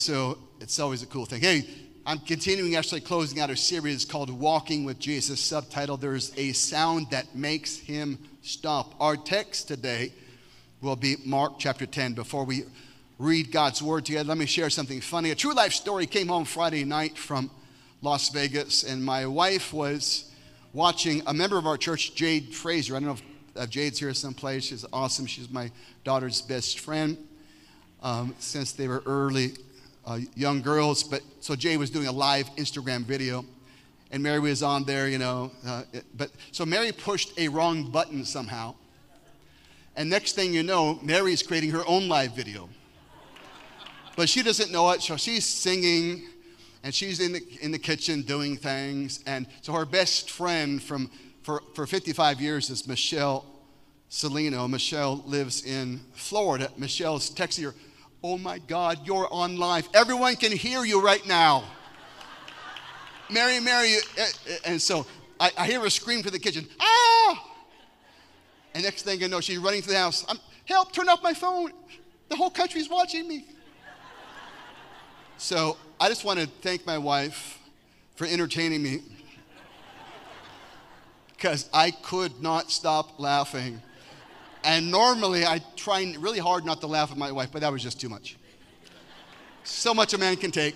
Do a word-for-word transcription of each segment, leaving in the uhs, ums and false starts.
So it's always a cool thing. Hey, I'm continuing actually closing out a series called Walking with Jesus, subtitled There's a Sound That Makes Him Stop. Our text today will be Mark chapter ten. Before we read God's word together, let me share something funny. A true life story. Came home Friday night from Las Vegas, and my wife was watching a member of our church, Jade Fraser. I don't know if uh, Jade's here someplace. She's awesome. She's my daughter's best friend um, since they were early Uh, young girls. But so Jay was doing a live Instagram video, and Mary was on there, you know. Uh, it, but so Mary pushed a wrong button somehow, and next thing you know, Mary's creating her own live video. But she doesn't know it, so she's singing, and she's in the in the kitchen doing things. And so her best friend from for for fifty-five years is Michelle Salino. Michelle lives in Florida. Michelle's texting her, "Oh my God, you're on live. Everyone can hear you right now. Mary, Mary." And so I, I hear her scream from the kitchen, "Ah!" And next thing you know, she's running to the house. I'm, "Help, turn off my phone. The whole country's watching me." So I just want to thank my wife for entertaining me, because I could not stop laughing. And normally I try really hard not to laugh at my wife, but that was just too much. So much a man can take.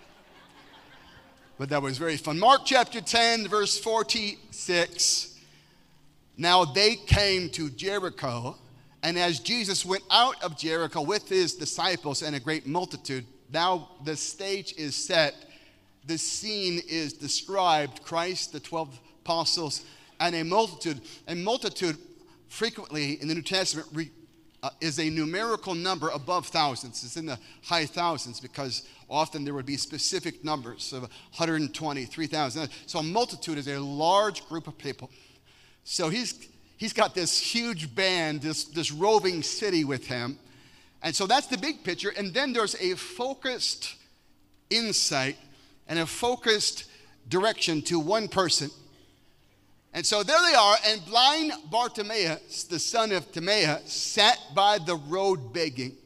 But that was very fun. Mark chapter ten, verse forty-six. Now they came to Jericho, and as Jesus went out of Jericho with his disciples and a great multitude, now the stage is set. The scene is described. Christ, the twelve apostles, and a multitude. A multitude frequently in the New Testament re, uh, is a numerical number above thousands. It's in the high thousands because often there would be specific numbers of one hundred twenty, three thousand. So a multitude is a large group of people. So he's he's got this huge band, this, this roving city with him. And so that's the big picture. And then there's a focused insight and a focused direction to one person. And so there they are, and blind Bartimaeus, the son of Timaeus, sat by the road begging.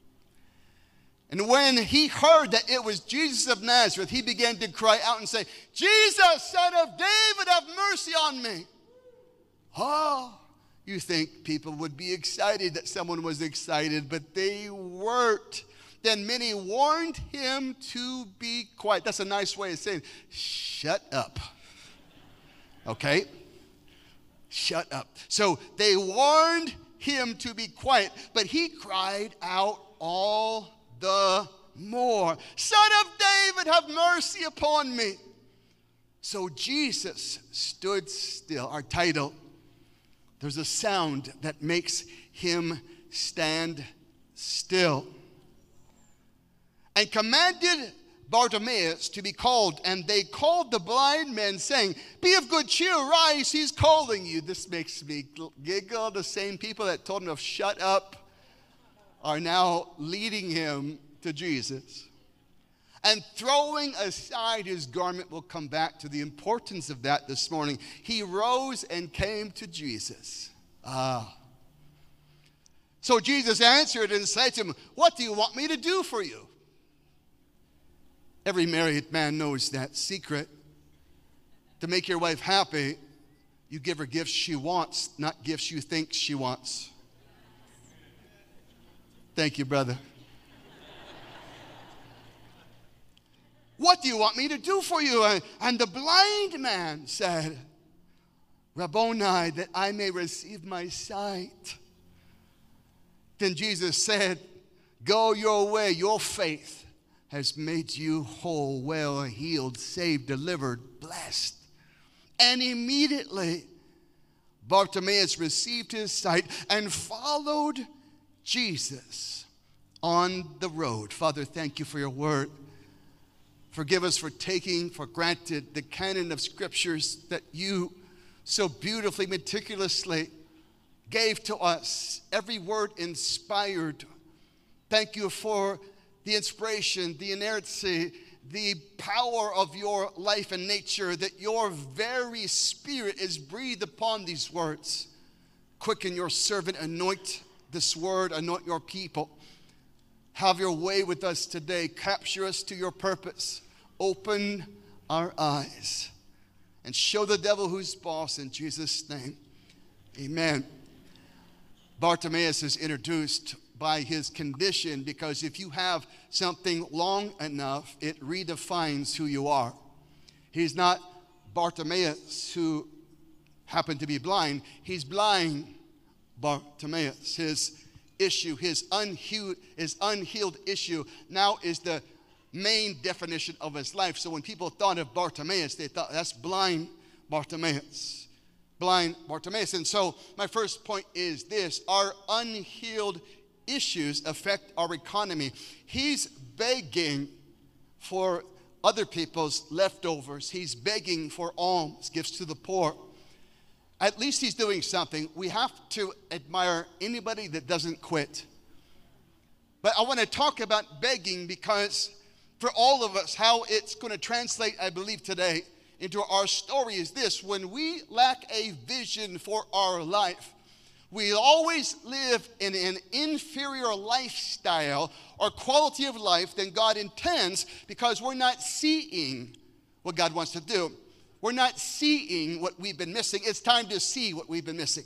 And when he heard that it was Jesus of Nazareth, he began to cry out and say, "Jesus, son of David, have mercy on me." Oh, you think people would be excited that someone was excited, but they weren't. Then many warned him to be quiet. That's a nice way of saying, shut up. Okay? Shut up. So they warned him to be quiet, but he cried out all the more, "Son of David, have mercy upon me." So Jesus stood still. Our title, there's a sound that makes him stand still, and commanded Bartimaeus to be called. And they called the blind man, saying, "Be of good cheer, rise, he's calling you." This makes me giggle. The same people that told him to shut up are now leading him to Jesus. And throwing aside his garment, we'll come back to the importance of that this morning, he rose and came to Jesus. Ah. So Jesus answered and said to him, "What do you want me to do for you?" Every married man knows that secret. To make your wife happy, you give her gifts she wants, not gifts you think she wants. Thank you, brother. "What do you want me to do for you?" And the blind man said, "Rabboni, that I may receive my sight." Then Jesus said, "Go your way, your faith has made you whole, well, healed, saved, delivered, blessed." And immediately Bartimaeus received his sight and followed Jesus on the road. Father, thank you for your word. Forgive us for taking for granted the canon of scriptures that you so beautifully, meticulously gave to us. Every word inspired. Thank you for the inspiration, the inerrancy, the power of your life and nature, that your very spirit is breathed upon these words. Quicken your servant, anoint this word, anoint your people. have your way with us today. Capture us to your purpose. Open our eyes and show the devil who's boss in Jesus' name. Amen. Bartimaeus is introduced by his condition because if you have something long enough, it redefines who you are. He's not Bartimaeus who happened to be blind. He's blind Bartimaeus. His issue, his unhealed, his unhealed issue now is the main definition of his life. So when people thought of Bartimaeus, they thought that's blind Bartimaeus. Blind Bartimaeus. And so my first point is this: our unhealed issues affect our economy. He's begging for other people's leftovers. He's begging for alms, gifts to the poor. At least he's doing something. We have to admire anybody that doesn't quit. But I want to talk about begging because for all of us, how it's going to translate, I believe, today into our story is this: when we lack a vision for our life, we always live in an inferior lifestyle or quality of life than God intends because we're not seeing what God wants to do. We're not seeing what we've been missing. It's time to see what we've been missing.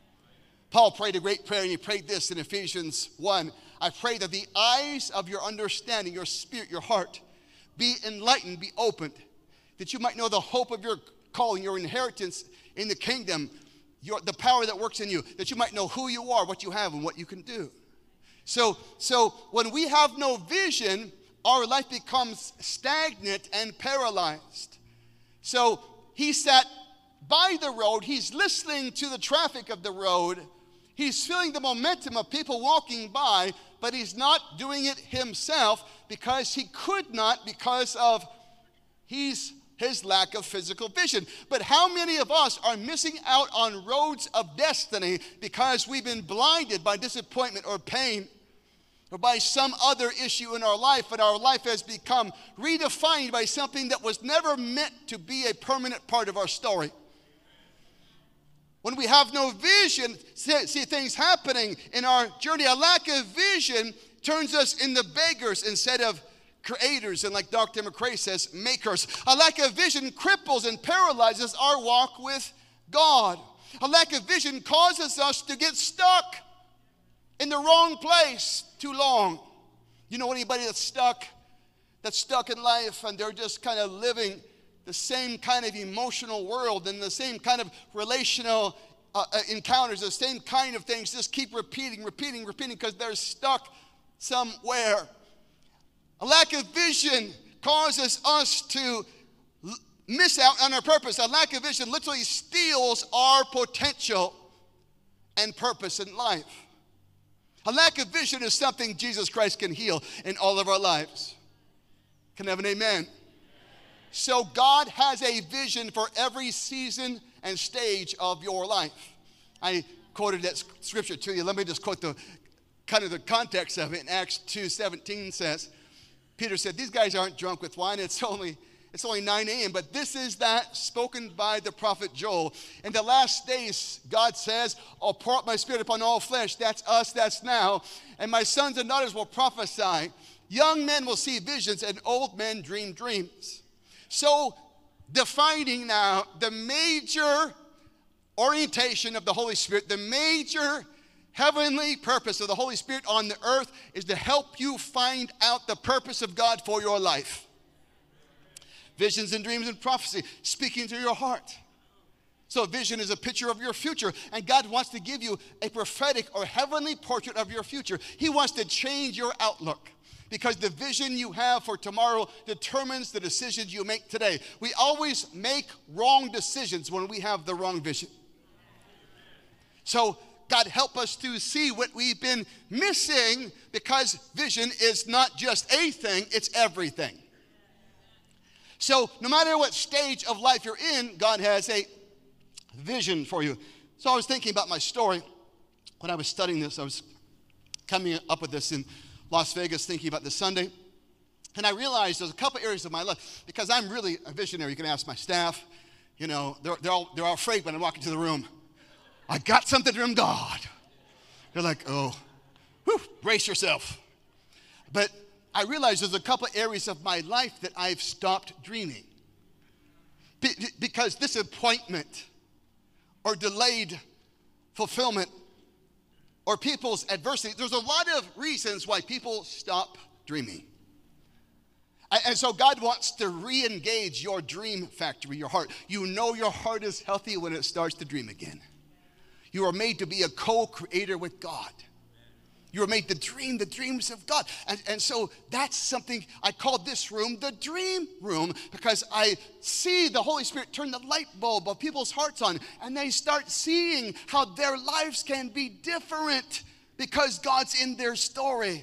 Paul prayed a great prayer, and he prayed this in Ephesians one. I pray that the eyes of your understanding, your spirit, your heart, be enlightened, be opened, that you might know the hope of your calling, your inheritance in the kingdom, your, the power that works in you, that you might know who you are, what you have, and what you can do. So, so when we have no vision, our life becomes stagnant and paralyzed. So he sat by the road. He's listening to the traffic of the road. He's feeling the momentum of people walking by, but he's not doing it himself because he could not, because of he's, his lack of physical vision. But how many of us are missing out on roads of destiny because we've been blinded by disappointment or pain, or by some other issue in our life, and our life has become redefined by something that was never meant to be a permanent part of our story? When we have no vision, see things happening in our journey. A lack of vision turns us into beggars instead of creators, and like Doctor McCrae says, makers. A lack of vision cripples and paralyzes our walk with God. A lack of vision causes us to get stuck in the wrong place too long. You know anybody that's stuck, that's stuck in life, and they're just kind of living the same kind of emotional world and the same kind of relational uh, uh, encounters, the same kind of things, just keep repeating, repeating, repeating because they're stuck somewhere. A lack of vision causes us to l- miss out on our purpose. A lack of vision literally steals our potential and purpose in life. A lack of vision is something Jesus Christ can heal in all of our lives. Can I have an amen? So God has a vision for every season and stage of your life. I quoted that scripture to you. Let me just quote the kind of the context of it. In Acts two seventeen says, Peter said, these guys aren't drunk with wine. It's only It's only nine a.m., but this is that spoken by the prophet Joel. In the last days, God says, I'll pour out my spirit upon all flesh. That's us, that's now. And my sons and daughters will prophesy. Young men will see visions, and old men dream dreams. So, defining now the major orientation of the Holy Spirit, the major heavenly purpose of the Holy Spirit on the earth is to help you find out the purpose of God for your life. Visions and dreams and prophecy, speaking to your heart. So a vision is a picture of your future, and God wants to give you a prophetic or heavenly portrait of your future. He wants to change your outlook because the vision you have for tomorrow determines the decisions you make today. We always make wrong decisions when we have the wrong vision. So God, help us to see what we've been missing, because vision is not just a thing, it's everything. So no matter what stage of life you're in, God has a vision for you. So I was thinking about my story when I was studying this. I was coming up with this in Las Vegas, thinking about this Sunday. And I realized there's a couple areas of my life, because I'm really a visionary. You can ask my staff. You know, they're, they're, all, they're all afraid when I walk into the room. I got something from God. They're like, oh, whew, brace yourself. But I realize there's a couple areas of my life that I've stopped dreaming. Be- because disappointment or delayed fulfillment or people's adversity, there's a lot of reasons why people stop dreaming. And so God wants to re-engage your dream factory, your heart. You know your heart is healthy when it starts to dream again. You are made to be a co-creator with God. You are made to dream the dreams of God. And, and so that's something I call this room the dream room, because I see the Holy Spirit turn the light bulb of people's hearts on, and they start seeing how their lives can be different because God's in their story.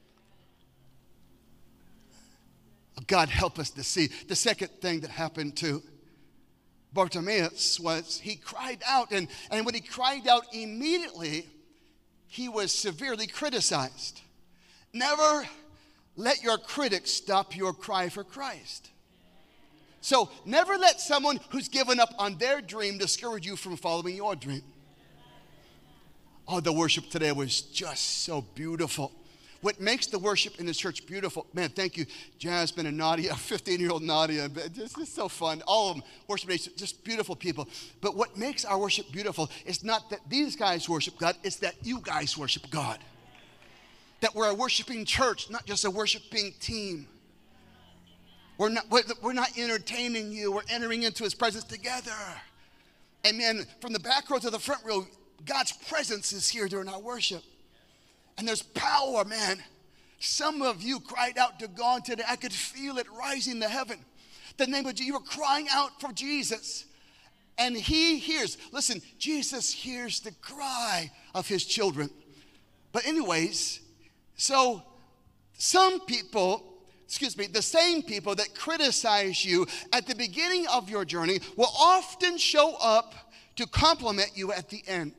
God help us to see. The second thing that happened to Bartimaeus was he cried out, and, and when he cried out immediately, he was severely criticized. Never let your critics stop your cry for Christ. So never let someone who's given up on their dream discourage you from following your dream. Oh, the worship today was just so beautiful. What makes the worship in this church beautiful, man, thank you, Jasmine and Nadia, fifteen-year-old Nadia. This is so fun. All of them, worship, just beautiful people. But what makes our worship beautiful is not that these guys worship God, it's that you guys worship God. That we're a worshiping church, not just a worshiping team. We're not, we're not entertaining you, we're entering into His presence together. And man, from the back row to the front row, God's presence is here during our worship. And there's power, man. Some of you cried out to God today. I could feel it rising to heaven. The name of Jesus, you were crying out for Jesus. And He hears. Listen, Jesus hears the cry of His children. But anyways, so some people, excuse me, the same people that criticize you at the beginning of your journey will often show up to compliment you at the end.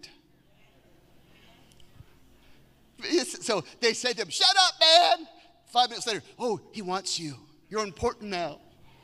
So they say to him, shut up, man. Five minutes later, oh, he wants you. You're important now.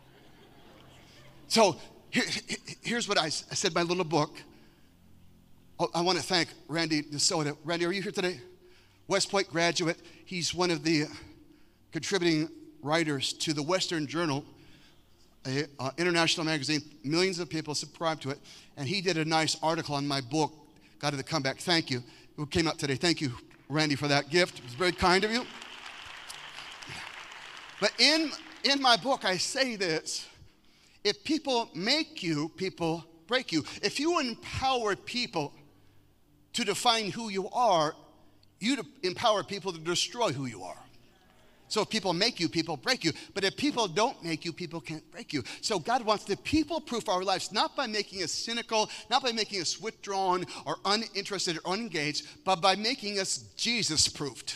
So here, here's what I, I said in my little book. Oh, I want to thank Randy DeSoto. Randy, are you here today? West Point graduate. He's one of the contributing writers to the Western Journal, an international magazine. Millions of people subscribe to it. And he did a nice article on my book, Got to Come Back. Thank you. Who came out today. Thank you, Randy, for that gift. It was very kind of you. But in, in my book, I say this. If people make you, people break you. If you empower people to define who you are, you empower people to destroy who you are. So if people make you, people break you. But if people don't make you, people can't break you. So God wants to people-proof our lives, not by making us cynical, not by making us withdrawn or uninterested or unengaged, but by making us Jesus-proofed.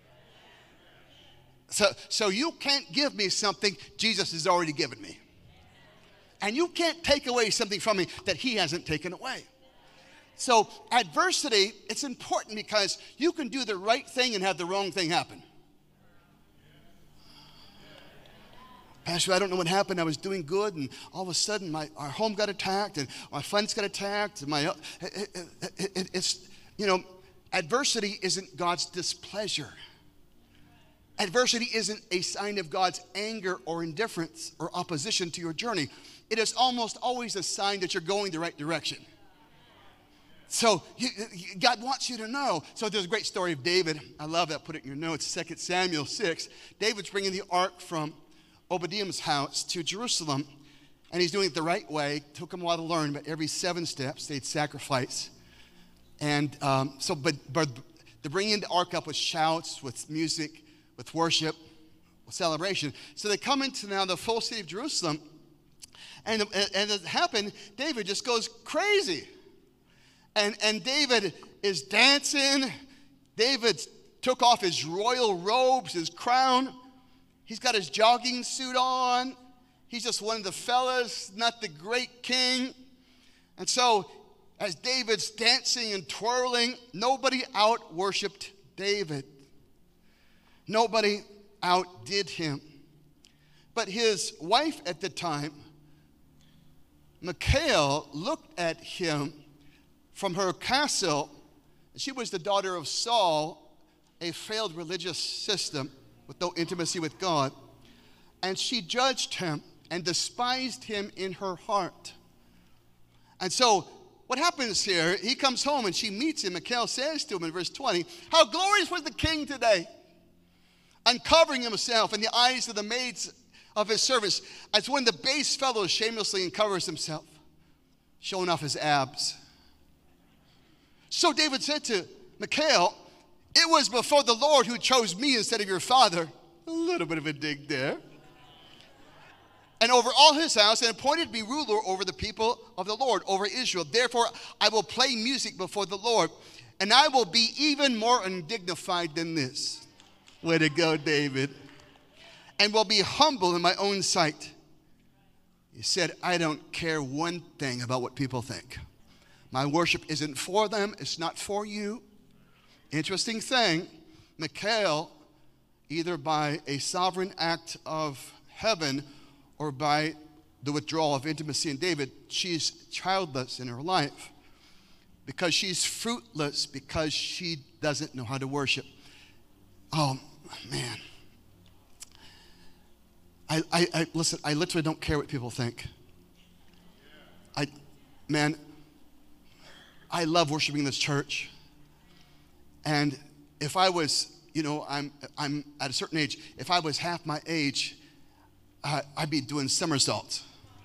So, so you can't give me something Jesus has already given me. And you can't take away something from me that He hasn't taken away. So adversity, it's important because you can do the right thing and have the wrong thing happen. Pastor, I don't know what happened. I was doing good, and all of a sudden, my our home got attacked, and my funds got attacked. And my, it, it, it, it's, you know, adversity isn't God's displeasure. Adversity isn't a sign of God's anger or indifference or opposition to your journey. It is almost always a sign that you're going the right direction. So you, God wants you to know. So there's a great story of David. I love that. Put it in your notes. Second Samuel six. David's bringing the ark from Obadiah's house to Jerusalem, and he's doing it the right way. It took him a while to learn, but every seven steps they'd sacrifice. And um, so, but, but they're bringing the ark up with shouts, with music, with worship, with celebration. So they come into now the full city of Jerusalem, and and it happened. David just goes crazy, and and David is dancing. David took off his royal robes, his crown. He's got his jogging suit on. He's just one of the fellas, not the great king. And so, as David's dancing and twirling, nobody out-worshiped David. Nobody outdid him. But his wife at the time, Michal, looked at him from her castle. She was the daughter of Saul, a failed religious system. with no intimacy with God. And she judged him and despised him in her heart. And so what happens here, he comes home and she meets him. Michal says to him in verse twenty, how glorious was the king today, uncovering himself in the eyes of the maids of his servants, as when the base fellow shamelessly uncovers himself, showing off his abs. So David said to Michal, it was before the Lord who chose me instead of your father. A little bit of a dig there. And over all his house, and appointed me ruler over the people of the Lord, over Israel. Therefore, I will play music before the Lord, and I will be even more undignified than this. Way to go, David. And will be humble in my own sight. He said, I don't care one thing about what people think. My worship isn't for them. It's not for you. Interesting thing, Michal, either by a sovereign act of heaven or by the withdrawal of intimacy in David, she's childless in her life because she's fruitless because she doesn't know how to worship. Oh, man. I, I, I listen, I literally don't care what people think. I, man, I love worshiping this church. And if I was, you know, I'm, I'm at a certain age, if I was half my age, uh, I'd be doing somersaults.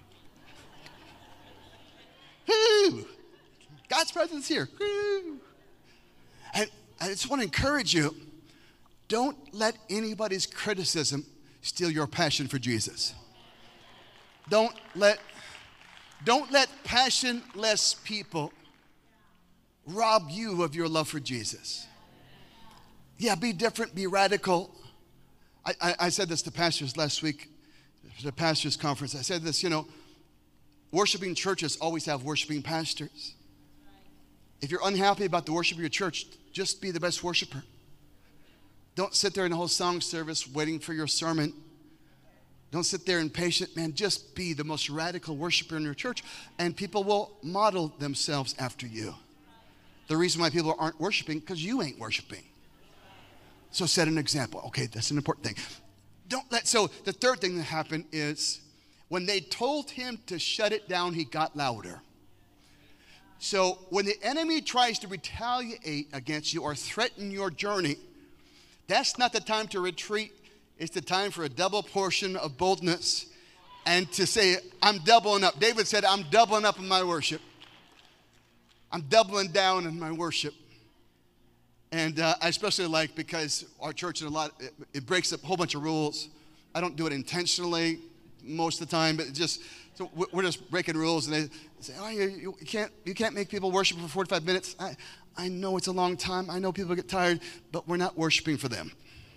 Woo! God's presence here. Woo! And I just want to encourage you, don't let anybody's criticism steal your passion for Jesus. Don't let, don't let passionless people rob you of your love for Jesus. Yeah, be different, be radical. I, I, I said this to pastors last week, at the pastors' conference. I said this, you know, worshiping churches always have worshiping pastors. If you're unhappy about the worship of your church, just be the best worshiper. Don't sit there in the whole song service waiting for your sermon. Don't sit there impatient, man. Just be the most radical worshiper in your church, and people will model themselves after you. The reason why people aren't worshiping, because you ain't worshiping. So set an example. Okay, that's an important thing. Don't let, so the third thing that happened is when they told him to shut it down, he got louder. So when the enemy tries to retaliate against you or threaten your journey, that's not the time to retreat. It's the time for a double portion of boldness and to say, I'm doubling up. David said, I'm doubling up in my worship. I'm doubling down in my worship. And uh, I especially like, because our church, is a lot, it, it breaks up a whole bunch of rules. I don't do it intentionally most of the time, but it just, so we're just breaking rules. And they say, oh, you, you, can't, you can't make people worship for forty-five minutes. I, I know it's a long time. I know people get tired, but we're not worshiping for them.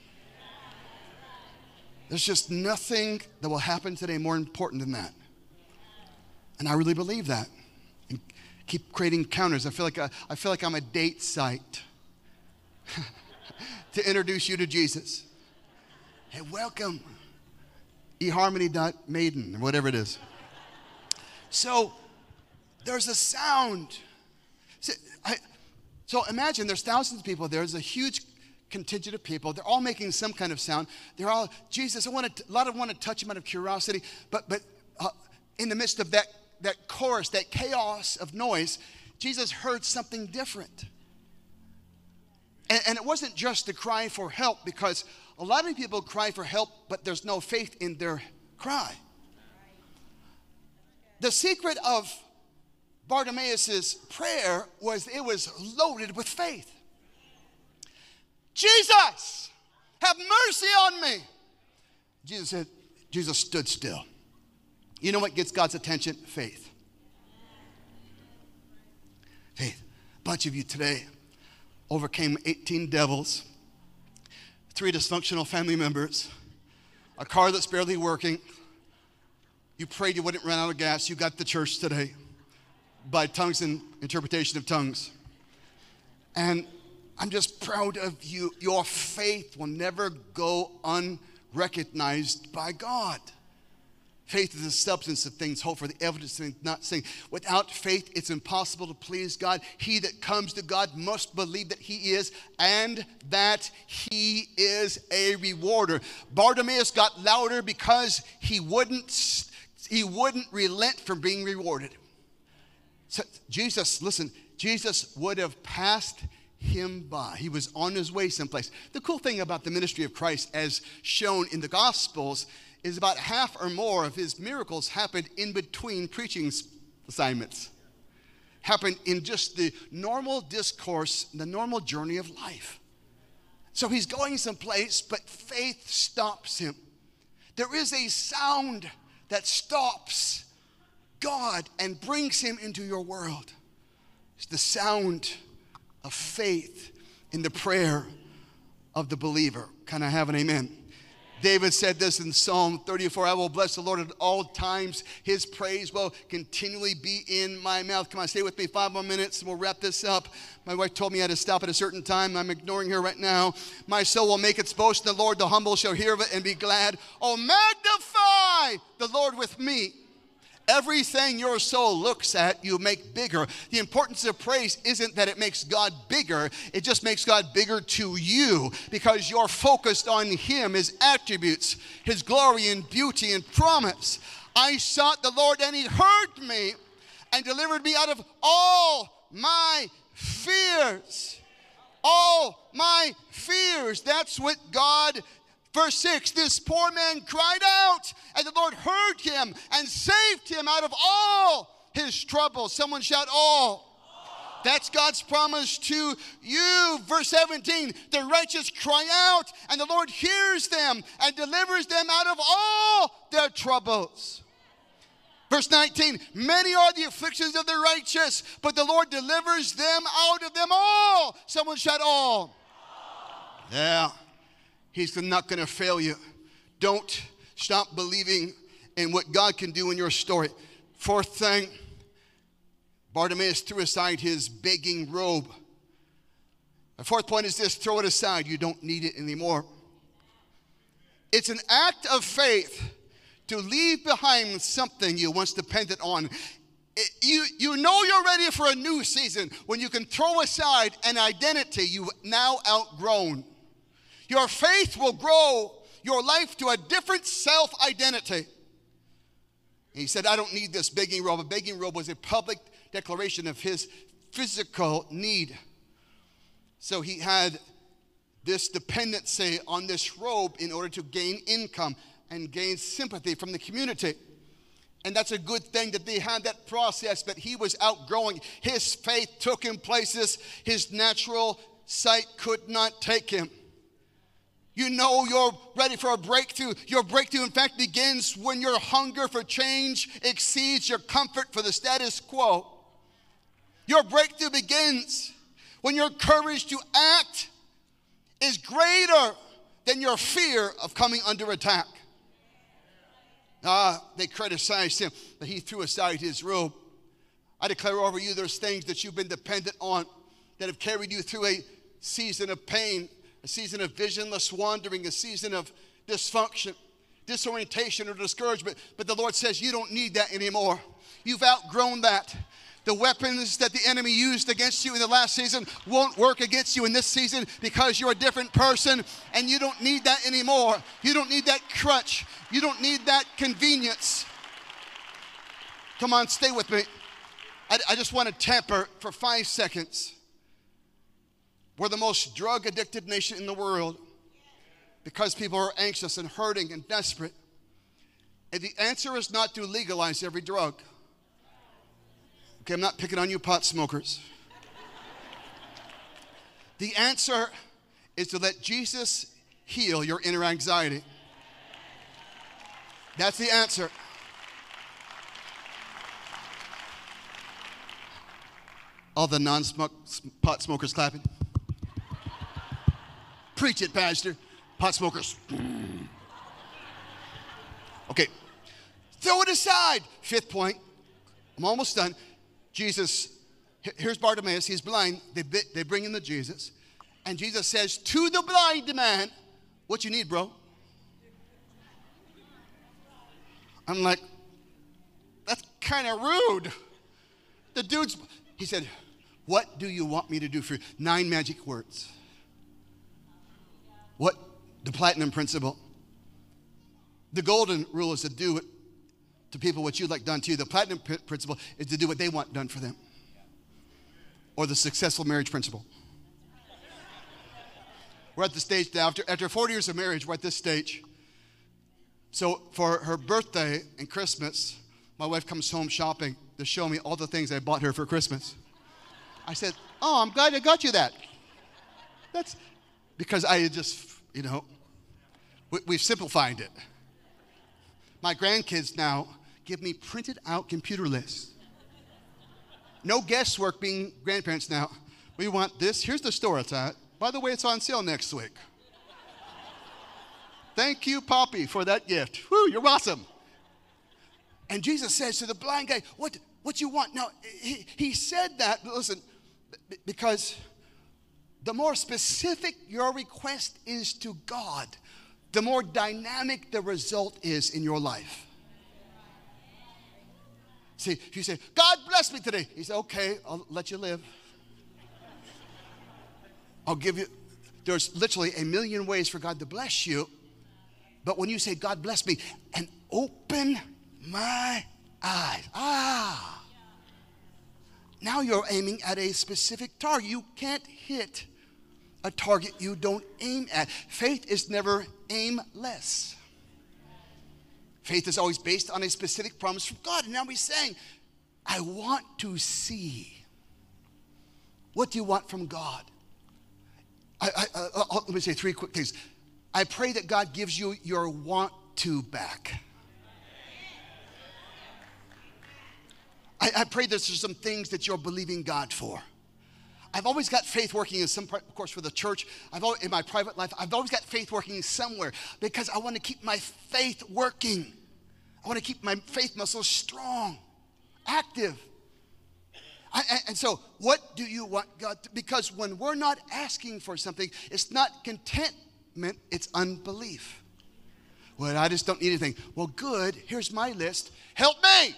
There's just nothing that will happen today more important than that. And I really believe that. And keep creating counters. I feel like I, I feel like I'm a date site to introduce you to Jesus. Hey, welcome. eharmony dot maiden or whatever it is. So there's a sound. So, I, so imagine there's thousands of people. There's a huge contingent of people. They're all making some kind of sound. They're all, Jesus, I want to, a lot of them want to touch him out of curiosity. But but uh, in the midst of that, that chorus, that chaos of noise, Jesus heard something different. And, and it wasn't just the cry for help, because a lot of people cry for help, but there's no faith in their cry. The secret of Bartimaeus' prayer was it was loaded with faith. Jesus, have mercy on me. Jesus said, Jesus stood still. You know what gets God's attention? Faith. Faith. A bunch of you today overcame eighteen devils, three dysfunctional family members, a car that's barely working. You prayed you wouldn't run out of gas. You got to church today by tongues and interpretation of tongues. And I'm just proud of you. Your faith will never go unrecognized by God. Faith is the substance of things hoped for, the evidence of things not seen. Without faith, it's impossible to please God. He that comes to God must believe that he is, and that he is a rewarder. Bartimaeus got louder because he wouldn't, he wouldn't relent from being rewarded. So Jesus, listen, Jesus would have passed him by. He was on his way someplace. The cool thing about the ministry of Christ, as shown in the Gospels, is about half or more of his miracles happened in between preaching assignments. Happened in just the normal discourse, the normal journey of life. So he's going someplace, but faith stops him. There is a sound that stops God and brings him into your world. It's the sound of faith in the prayer of the believer. Can I have an amen? David said this in Psalm thirty-four, I will bless the Lord at all times. His praise will continually be in my mouth. Come on, stay with me five more minutes and we'll wrap this up. My wife told me I had to stop at a certain time. I'm ignoring her right now. My soul will make its boast in the Lord. The humble shall hear of it and be glad. Oh, magnify the Lord with me. Everything your soul looks at, you make bigger. The importance of praise isn't that it makes God bigger. It just makes God bigger to you because you're focused on him, his attributes, his glory and beauty and promise. I sought the Lord and he heard me and delivered me out of all my fears. All my fears. That's what God. Verse six, this poor man cried out, and the Lord heard him and saved him out of all his troubles. Someone shout, all. That's God's promise to you. Verse seventeen, the righteous cry out, and the Lord hears them and delivers them out of all their troubles. Verse nineteen, many are the afflictions of the righteous, but the Lord delivers them out of them all. Someone shout, all. Yeah. He's not going to fail you. Don't stop believing in what God can do in your story. Fourth thing, Bartimaeus threw aside his begging robe. The fourth point is this, throw it aside. You don't need it anymore. It's an act of faith to leave behind something you once depended on. It, you, you know you're ready for a new season when you can throw aside an identity you've now outgrown. Your faith will grow your life to a different self-identity. He said, I don't need this begging robe. A begging robe was a public declaration of his physical need. So he had this dependency on this robe in order to gain income and gain sympathy from the community. And that's a good thing that they had that process, but he was outgrowing. His faith took him places his natural sight could not take him. You know you're ready for a breakthrough. Your breakthrough, in fact, begins when your hunger for change exceeds your comfort for the status quo. Your breakthrough begins when your courage to act is greater than your fear of coming under attack. Ah, they criticized him, but he threw aside his robe. I declare over you there's things that you've been dependent on that have carried you through a season of pain, a season of visionless wandering, a season of dysfunction, disorientation, or discouragement. But the Lord says you don't need that anymore. You've outgrown that. The weapons that the enemy used against you in the last season won't work against you in this season because you're a different person and you don't need that anymore. You don't need that crutch. You don't need that convenience. Come on, stay with me. I, I just want to tamper for five seconds. We're the most drug-addicted nation in the world because people are anxious and hurting and desperate. And the answer is not to legalize every drug. Okay, I'm not picking on you pot smokers. The answer is to let Jesus heal your inner anxiety. That's the answer. All the non-pot smokers clapping. Preach it, Pastor. Pot smokers. Okay. Throw it aside. Fifth point. I'm almost done. Jesus, here's Bartimaeus. He's blind. They, they bring him to Jesus. And Jesus says to the blind man, what you need, bro? I'm like, that's kind of rude. The dude's, he said, what do you want me to do for you? Nine magic words. What? The platinum principle. The golden rule is to do it to people what you'd like done to you. The platinum p- principle is to do what they want done for them. Or the successful marriage principle. We're at the stage now, after, after forty years of marriage, we're at this stage. So for her birthday and Christmas, my wife comes home shopping to show me all the things I bought her for Christmas. I said, oh, I'm glad I got you that. That's because I just, you know, we, we've simplified it. My grandkids now give me printed out computer lists. No guesswork being grandparents now. We want this. Here's the store it's at. By the way, it's on sale next week. Thank you, Poppy, for that gift. Woo, you're awesome. And Jesus says to the blind guy, what, what you want? Now, he, he said that, listen, because the more specific your request is to God, the more dynamic the result is in your life. See, if you say, God bless me today, he said, okay, I'll let you live. I'll give you, there's literally a million ways for God to bless you. But when you say, God bless me, and open my eyes, ah, now you're aiming at a specific target. You can't hit a target you don't aim at. Faith is never aimless. Faith is always based on a specific promise from God. And now he's saying, I want to see. What do you want from God? I, I, I, let me say three quick things. I pray that God gives you your want to back. I, I pray there's some things that you're believing God for. I've always got faith working in some part, of course, for the church. I've always, in my private life, I've always got faith working somewhere because I want to keep my faith working. I want to keep my faith muscles strong, active. I, and so what do you want God to, because when we're not asking for something, it's not contentment, it's unbelief. Well, I just don't need anything. Well, good, here's my list. Help me.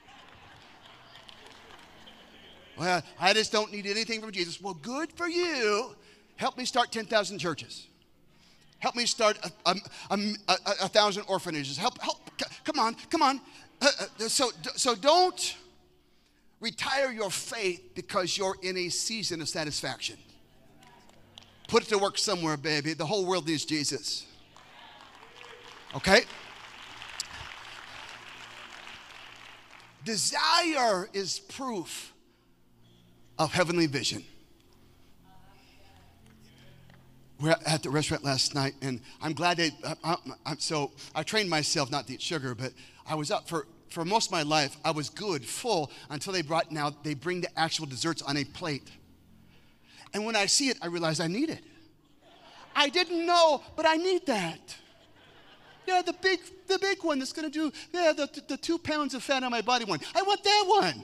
Well, I just don't need anything from Jesus. Well, good for you. Help me start ten thousand churches. Help me start a, a, a, a, a thousand orphanages. Help, help, come on, come on. Uh, uh, so, so don't retire your faith because you're in a season of satisfaction. Put it to work somewhere, baby. The whole world needs Jesus. Okay? Desire is proof of heavenly vision. We're at the restaurant last night, and I'm glad they, I, I, so I trained myself not to eat sugar, but I was up for, for most of my life, I was good, full, until they brought, now they bring the actual desserts on a plate. And when I see it, I realize I need it. I didn't know, but I need that. Yeah, the big, the big one that's gonna do, yeah, the, the two pounds of fat on my body one. I want that one.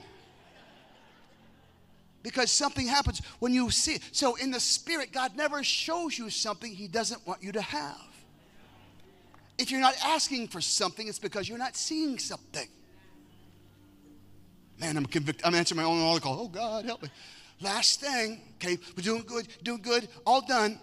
Because something happens when you see it. So in the spirit, God never shows you something he doesn't want you to have. If you're not asking for something, it's because you're not seeing something. Man, I'm convicted. I'm answering my own altar call. Oh, God, help me. Last thing, okay, we're doing good, doing good, all done.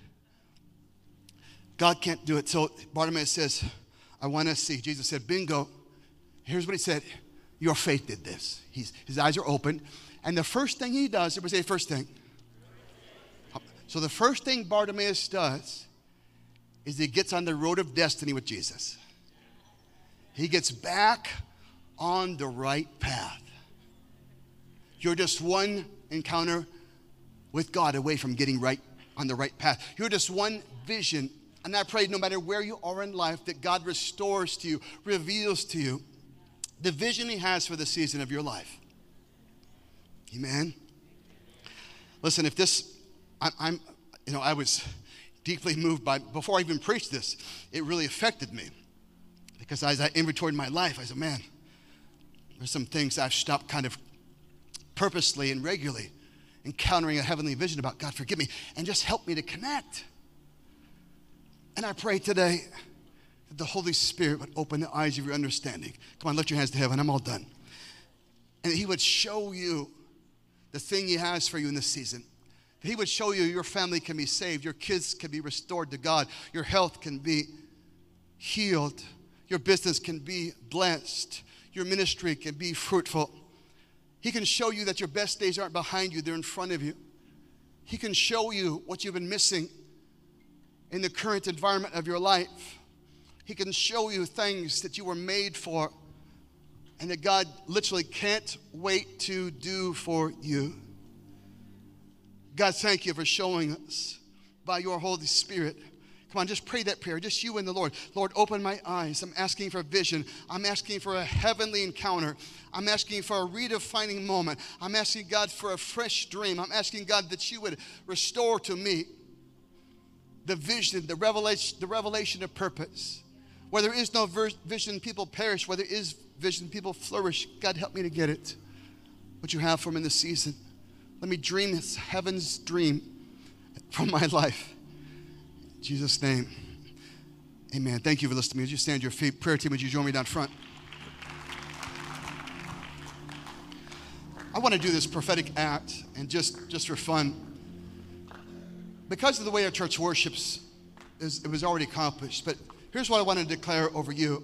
God can't do it. So Bartimaeus says, I want to see. Jesus said, bingo. Here's what he said. Your faith did this. He's, his eyes are open. And the first thing he does, everybody say first thing. So the first thing Bartimaeus does is he gets on the road of destiny with Jesus. He gets back on the right path. You're just one encounter with God away from getting right on the right path. You're just one vision. And I pray no matter where you are in life that God restores to you, reveals to you the vision he has for the season of your life. Amen. Listen, if this, I, I'm, you know, I was deeply moved by, before I even preached this, it really affected me. Because as I inventoried my life, I said, man, there's some things I've stopped kind of purposely and regularly encountering a heavenly vision about. God, forgive me, and just help me to connect. And I pray today that the Holy Spirit would open the eyes of your understanding. Come on, lift your hands to heaven. I'm all done. And He would show you the thing He has for you in this season. He would show you your family can be saved. Your kids can be restored to God. Your health can be healed. Your business can be blessed. Your ministry can be fruitful. He can show you that your best days aren't behind you. They're in front of you. He can show you what you've been missing in the current environment of your life. He can show you things that you were made for and that God literally can't wait to do for you. God, thank you for showing us by your Holy Spirit. Come on, just pray that prayer, just you and the Lord. Lord, open my eyes. I'm asking for vision. I'm asking for a heavenly encounter. I'm asking for a redefining moment. I'm asking God for a fresh dream. I'm asking God that you would restore to me the vision, the revelation, the revelation of purpose. Where there is no vision, people perish. Where there is vision, people flourish. God, help me to get it, what you have for me in this season. Let me dream this heaven's dream from my life. In Jesus' name, amen. Thank you for listening to me. Would you stand to your feet? Prayer team, would you join me down front? I want to do this prophetic act, and just, just for fun, because of the way our church worships, it was already accomplished. But here's what I want to declare over you.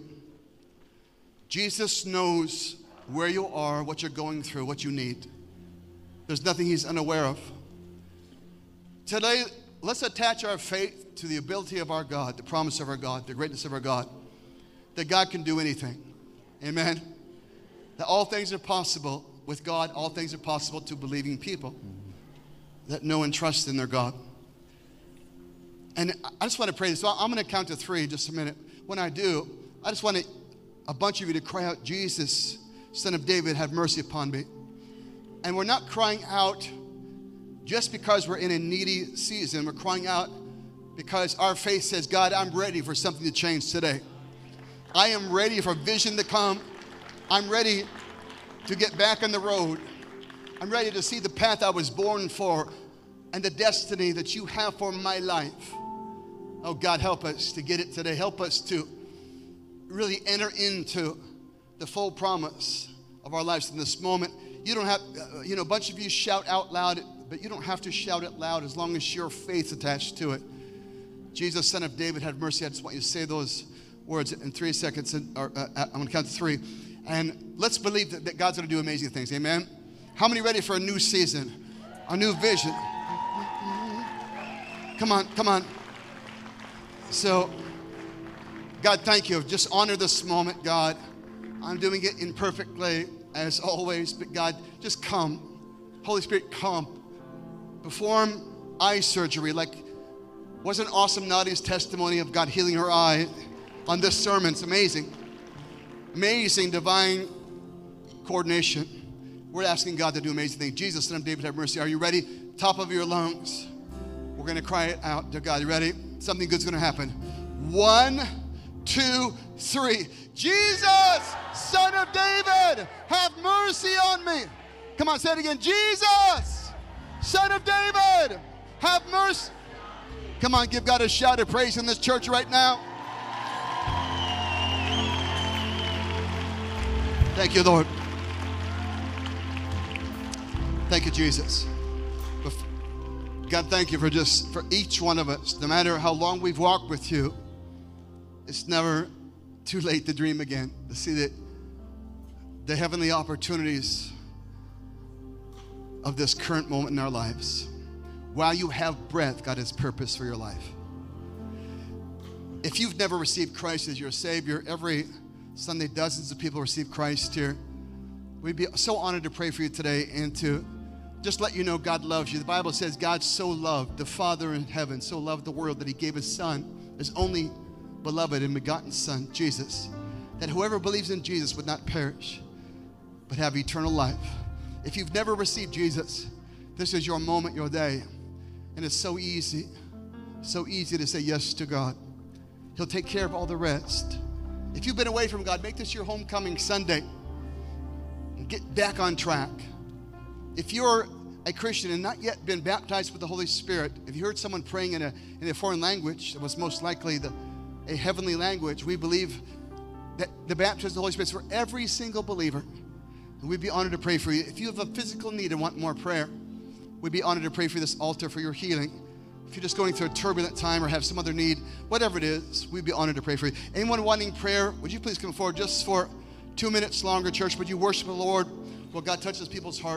Jesus knows where you are, what you're going through, what you need. There's nothing He's unaware of. Today, let's attach our faith to the ability of our God, the promise of our God, the greatness of our God, that God can do anything. Amen? That all things are possible with God. All things are possible to believing people that know and trust in their God. And I just want to pray this. So I'm going to count to three in just a minute. When I do, I just want to, a bunch of you to cry out, Jesus, Son of David, have mercy upon me. And we're not crying out just because we're in a needy season. We're crying out because our faith says, God, I'm ready for something to change today. I am ready for vision to come. I'm ready to get back on the road. I'm ready to see the path I was born for and the destiny that you have for my life. Oh, God, help us to get it today. Help us to really enter into the full promise of our lives in this moment. You don't have, uh, you know, a bunch of you shout out loud, but you don't have to shout it loud as long as your faith's attached to it. Jesus, Son of David, have mercy. I just want you to say those words in three seconds. And, or, uh, I'm going to count to three. And let's believe that, that God's going to do amazing things. Amen? How many ready for a new season? A new vision? Come on, come on. So, God, thank you. Just honor this moment, God. I'm doing it imperfectly, as always, but God, just come. Holy Spirit, come. Perform eye surgery, like wasn't awesome Nadia's testimony of God healing her eye on this sermon? It's amazing. Amazing divine coordination. We're asking God to do amazing things. Jesus, Son of David, have mercy. Are you ready? Top of your lungs. We're going to cry it out to God. You ready? Something good's going to happen. One, two, three. Jesus, Son of David, have mercy on me. Come on, say it again. Jesus, Son of David, have mercy. Come on, give God a shout of praise in this church right now. Thank you, Lord. Thank you, Jesus. God, thank you for just, for each one of us, no matter how long we've walked with you, it's never too late to dream again, to see that the heavenly opportunities of this current moment in our lives. While you have breath, God has purpose for your life. If you've never received Christ as your Savior, every Sunday dozens of people receive Christ here. We'd be so honored to pray for you today and to just let you know God loves you. The Bible says God so loved, the Father in heaven, so loved the world that He gave His Son, His only beloved and begotten Son, Jesus, that whoever believes in Jesus would not perish, but have eternal life. If you've never received Jesus, this is your moment, your day. And it's so easy, so easy to say yes to God. He'll take care of all the rest. If you've been away from God, make this your homecoming Sunday and get back on track. If you're a Christian and not yet been baptized with the Holy Spirit, if you heard someone praying in a, in a foreign language, it was most likely the, a heavenly language. We believe that the baptism of the Holy Spirit is for every single believer. And we'd be honored to pray for you. If you have a physical need and want more prayer, we'd be honored to pray for this altar for your healing. If you're just going through a turbulent time or have some other need, whatever it is, we'd be honored to pray for you. Anyone wanting prayer, would you please come forward just for two minutes longer, church? Would you worship the Lord while God touches people's hearts?